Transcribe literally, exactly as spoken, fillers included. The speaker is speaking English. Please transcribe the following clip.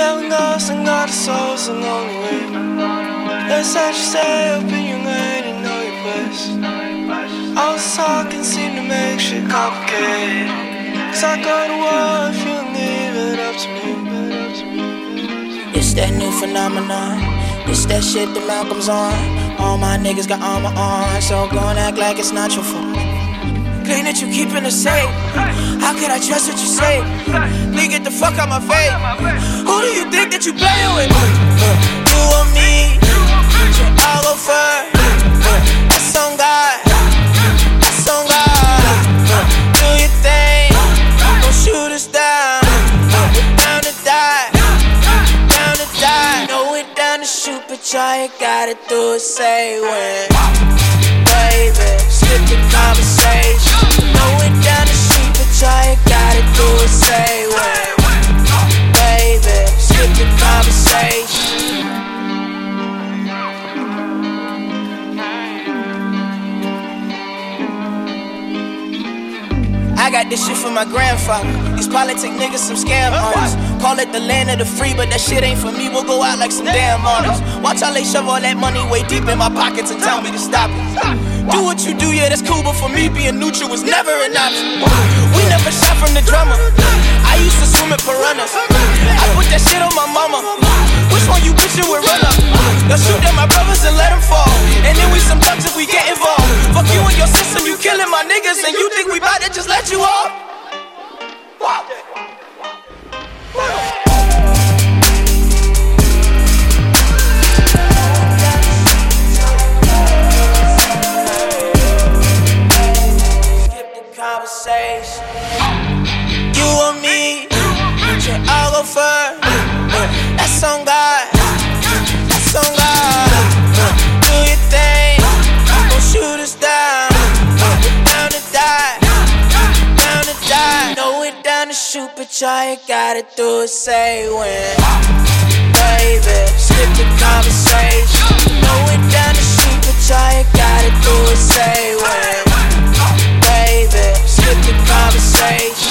Heaven goes and got the souls along the way. Let's actually stay up in your lane and know your place. All this talking seem to make shit complicated. Cause I go to war if you leave it up to me. It's that new phenomenon. It's that shit that Malcolm's on. All my niggas got armor on, so go and act like it's not your fault. Claim that you keepin' it safe. How could I trust what you say? Please get the fuck out my face. Who do you think that you playin' with? You or me? I'll go first. That's on God. That's on God. Do your thing. Don't shoot us down. We're down to die. Down to die. No, we're down to shoot, but y'all ain't gotta do it, say when. Baby, skip the conversation. No, we're down to shoot, but y'all ain't gotta do it, say when. Baby, skip the conversation. I got this shit from my grandfather. These politic niggas some scam artists. Call it the land of the free, but that shit ain't for me. We'll go out like some damn artists. Watch how they shove all that money way deep in my pockets and tell me to stop it. Do what you do, yeah, that's cool, but for me, being neutral was never an option. We never shot from the drummer. I used to swim at piranhas. I put that shit on my mama. Which one you bitchin' with run up? They'll shoot at my brothers and let them fall. And then we some thugs if we get involved. Fuck you and your system, you killing my niggas. And you think we bout to just let you off? Skip the conversation. You or me? I'll go first. That's on God. That's on God. Do your thing. Don't shoot us down. We're down to die. Down to die. No, we're down to shoot, but y'all ain't gotta do it, say when. Baby, skip the conversation. No, we're down to shoot, but y'all ain't gotta do it, say when. Baby, skip the conversation.